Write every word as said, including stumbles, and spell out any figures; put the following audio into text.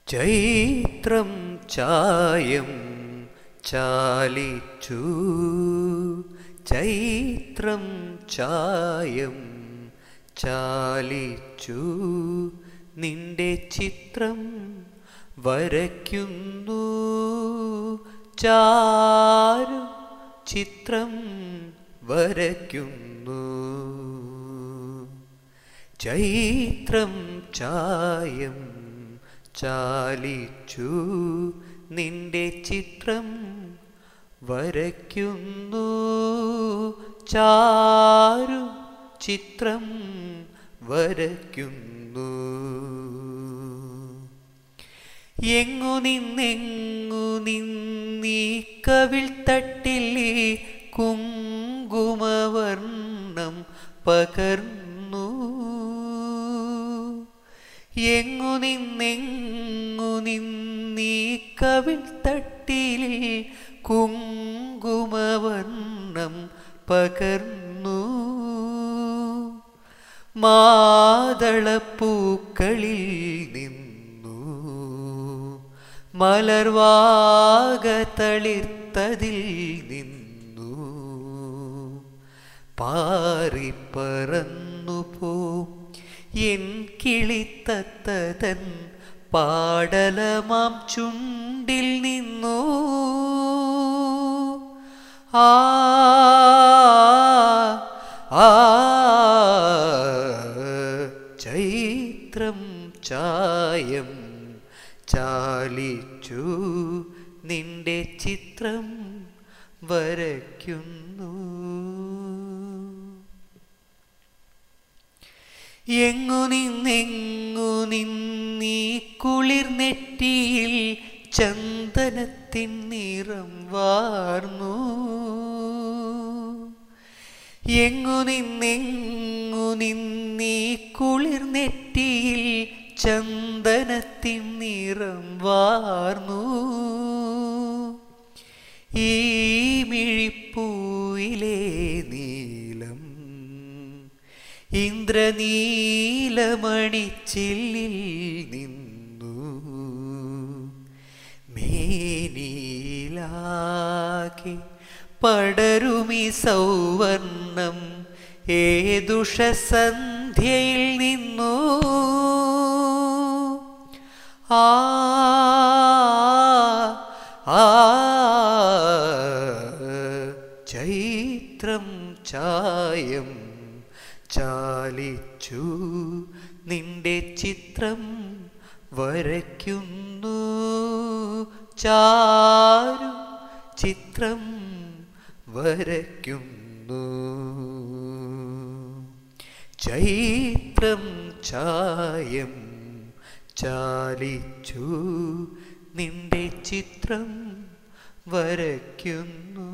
ചൈത്രം ചായം ചാലിച്ചു ചൈത്രം ചായം ചാലിച്ചു നിന്റെ ചിത്രം വരയ്ക്കുന്നു ചാരു ചിത്രം വരയ്ക്കുന്നു ചൈത്രം ചായം ചാലിച്ചു നിന്റെ ചിത്രം വരയ്ക്കുന്നു ചാരു ചിത്രം വരയ്ക്കുന്നു എങ്ങു നിന്നെങ്ങു നിന്നീ കവിൾ തട്ടിൽ കുങ്കുമവർണ്ണം പകർന്നു എങ്ങു നിന്നെങ്ങു നിന്നീ കവിൾ തട്ടിൽ കുങ്കുമവർണ്ണം പകർന്നു മാതളപ്പൂക്കളിൽ നിന്നു മലർവാക തളിർത്തതിൽ നിന്നു പാറിപ്പറന്നു പോ എൻ കിളിത്തത്തതൻ പാടലമാം ചുണ്ടിൽ നിന്നു ആ ആ ചൈത്രം ചായം ചാലിച്ചു നിന്റെ ചിത്രം വരയ്ക്കുന്നു എങ്ങു നിന്നെങ്ങു നിന്നീ കുളിർ നെറ്റിയിൽ ചന്ദനത്തിൻ നിറം വാർന്നു എങ്ങു നിന്നെങ്ങു നിന്നീ കുളിർ നെറ്റിയിൽ ചന്ദനത്തിൻ നിറം വാർന്നു ഈ മിഴിപ്പൂയിലെ നീലം ഇന്ദ്രനീലമണിച്ചില്ലിൽ നിന്നു മേനിലാകെ പടരുമി സൗവർണം ഏതുഷസന്ധ്യയിൽ നിന്നു ആ ആ ചൈത്രം ചായം ചാലിച്ചു നിന്റെ ചിത്രം വരയ്ക്കുന്നു ചാരു ചിത്രം വരയ്ക്കുന്നു ചൈത്രം ചായം ചാലിച്ചു നിന്റെ ചിത്രം വരയ്ക്കുന്നു.